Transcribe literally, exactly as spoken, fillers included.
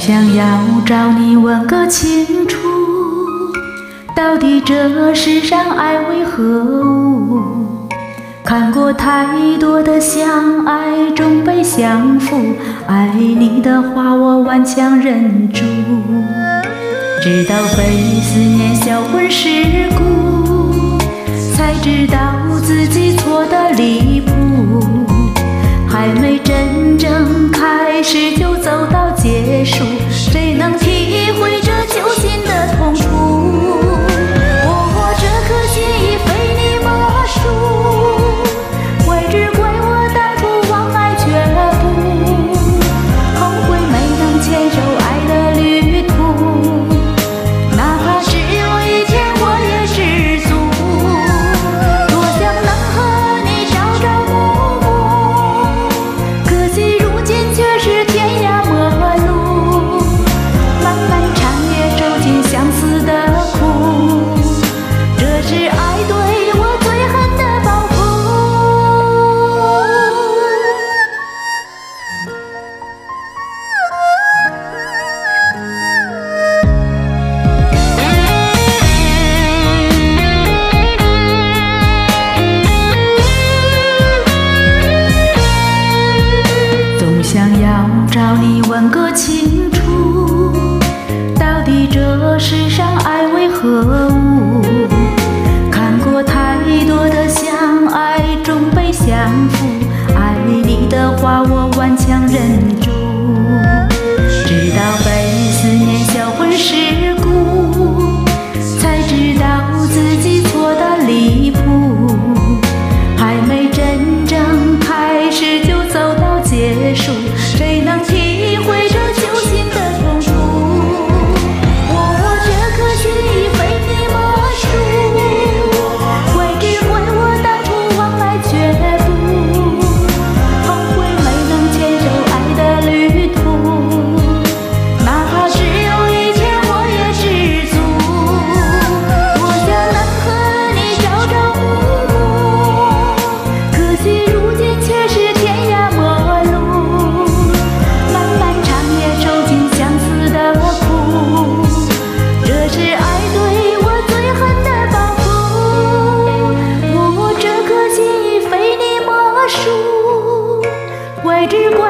想要找你问个清楚，到底这世上爱为何物？看过太多的相爱终被相负，爱你的话我顽强忍住，直到被思念销魂蚀骨，才知道自己错得离谱，还没真正开始就走到结束，谁能体会这揪心的痛楚？我这颗心已非你莫属，怪只怪我当初妄爱却步，后悔没能牵手爱的旅途，哪怕只有一天我也知足，多想能和你朝朝暮暮，可惜如今却是天涯陌路，漫漫长夜受尽相思的苦，这是爱对我最狠的报复。总想要找你问个清楚，到底这世上爱为何物？看过太多的相爱终被相负，爱你的话我顽强忍住，直到被思念销魂蚀骨，才知道自己错得离谱，还没真正开始就走到结束，谁能体会这揪心的痛楚？我这颗心已非你莫属，怪只怪我当初妄爱却步，后悔没能牵手爱的旅途，哪怕只有一天我也知足，多想能和你朝朝暮暮，可惜如今却是天涯陌路，漫漫长夜受尽相思的苦，这是爱对我最狠的报复。我这颗心已非你莫属，怪只怪